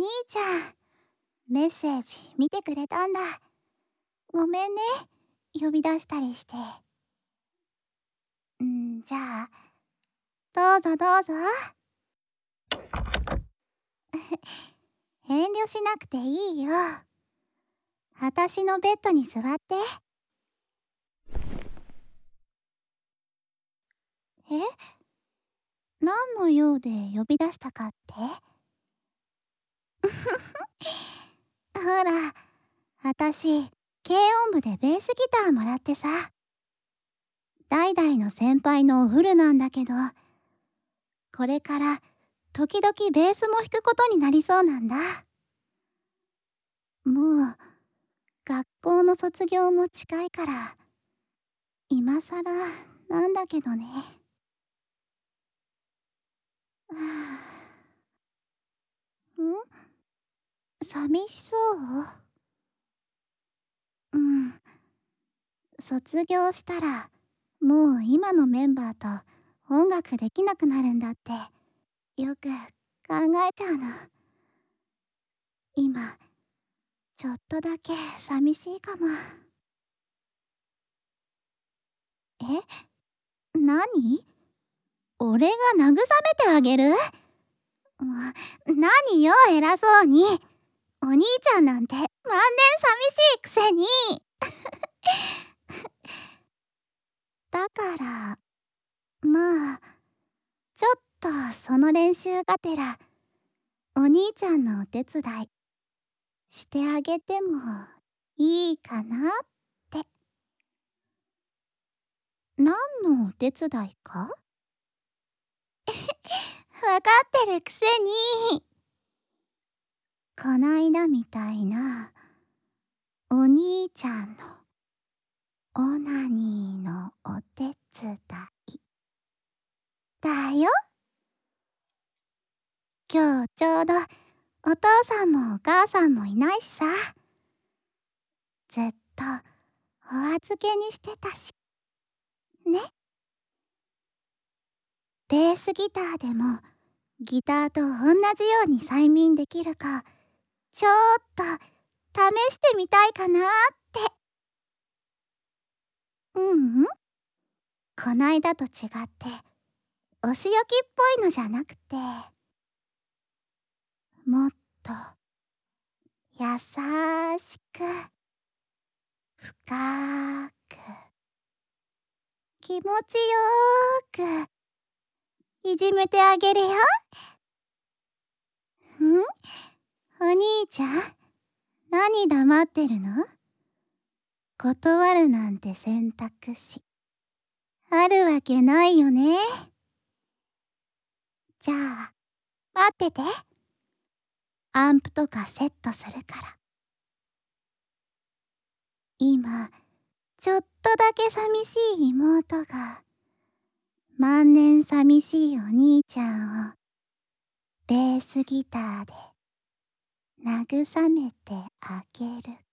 兄ちゃん、メッセージ見てくれたんだ。ごめんね、呼び出したりして。じゃあ、どうぞどうぞ。遠慮しなくていいよ。私のベッドに座って。え？何の用で呼び出したかって？ほら、私、軽音部でベースギターもらってさ。代々の先輩のお古なんだけど、これから時々ベースも弾くことになりそうなんだ。もう、学校の卒業も近いから、今さらなんだけどね。はあ、寂しそう？卒業したら、もう今のメンバーと音楽できなくなるんだって、よく考えちゃうの。今、ちょっとだけ寂しいかも。え？何？俺が慰めてあげる？何よ、偉そうに。お兄ちゃんなんて万年寂しいくせに。だから、まあ、ちょっとその練習がてら、お兄ちゃんのお手伝いしてあげてもいいかなって。何のお手伝いか？わかってるくせに。こないだみたいな、お兄ちゃんのオナニーのお手伝いだよ。今日ちょうどお父さんもお母さんもいないしさ。ずっとお預けにしてたし。ね。ベースギターでもギターと同じように催眠できるか、ちょっと試してみたいかなって。こないだと違ってお仕置きっぽいのじゃなくて、もっと優しく深く気持ちよーくいじめてあげるよ。お兄ちゃん、何黙ってるの？断るなんて選択肢あるわけないよね。じゃあ、待ってて。アンプとかセットするから。今、ちょっとだけ寂しい妹が、万年寂しいお兄ちゃんを、ベースギターで慰めてあげる